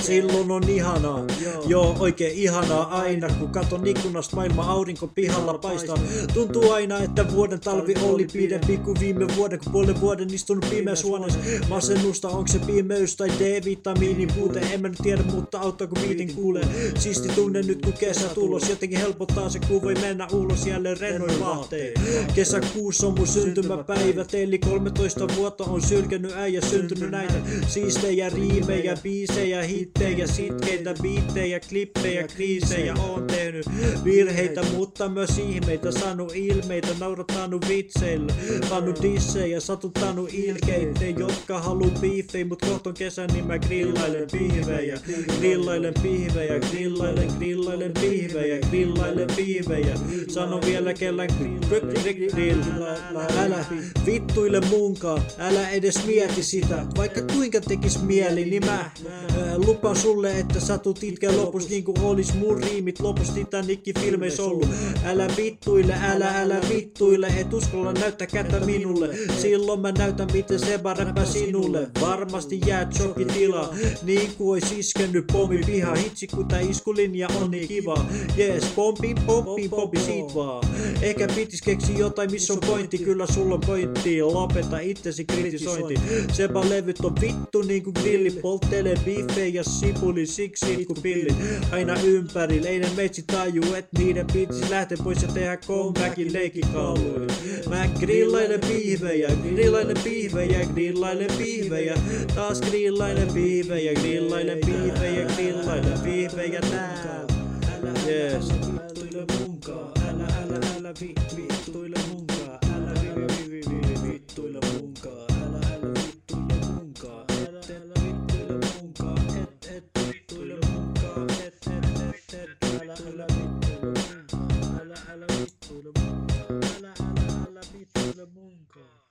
silloin on ihanaa. Joo, oikein ihanaa aina, kun katon ikkunasta maailma aurinko pihalla paistaa. Tuntuu aina, että vuoden talvi oli pidempi kuin viime vuoden, kun puolen vuoden istunut pimeässä huoneessa. Masennusta, onko se pimeys tai D-vitamiinin puute, en mä nyt tiedä, mutta auttaa kun viitin kuulee. Siisti tunne nyt kun kesä tulos, jotenkin helpottaa se kun voi mennä ulos jälleen rennoin vaatteen. Kesäkuussa on mun syntymäpäivä, eli 13 vuotta on sylkenyt äijä syntynyt näitä siistejä riimejä, biisejä, hittejä, sitkeitä, biittejä, klippejä, kriisejä. Oon tehnyt virheitä, mutta myös ihmeitä, saanut ilmeitä, naurattanut vitseillä, pannut dissejä, satuttanut ilkeitä, jotka haluu biifejä, mut kohta on kesä, niin mä grillailen pihvejä, grillailen pihvejä, grillailen pihvejä, grillailen pihvejä. Sano vielä kellään grill, älä vittuile munkaan, älä edes mieti sitä, vaikka kuinka tekis mieli, niin mä lupaan sulle, että sä tuut itkeä lopus niin kuin olis mun riimit lopus Titanic-filmeissä ollut. Älä vittuile, älä vittuile, et uskalla näyttää kättä minulle, silloin mä näytän miten se räppää sinulle. Varmasti jäät shokkitila, niin kuin ois iskennyt pommi piha, hitsi kun tää iskulinja on niin kiva. Jees, pompi, siitä vaan. Ehkä pitis keksi jotain missä on pointti, kyllä sulla on pointti, lopeta itsesi kritisointi. Seba levyt on vittu niinku grilli, polttelee biffejä ja sipuli siksi kun pillit aina ympärillä. Ei ne meitsi taju, et niiden pitis lähtee pois ja tehdä comebackin leikkikalluin. Mä grillailen pihvejä, grillailen pihvejä, grillailen pihvejä, taas grillailen pihvejä, grillailen pihvejä, grillailen pihvejä täällä. Yes. Vittuile munkaan, älä vittuile munkaan, älä vittuile munkaan, älä vittuile munkaan, älä vittuile munkaan, et vittuile munkaan, älä vittuile munkaan, älä vittuile munkaan.